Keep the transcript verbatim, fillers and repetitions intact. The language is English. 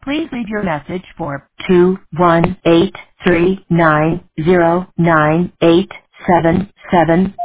Please leave your message for two one eight three nine zero nine eight seven seven.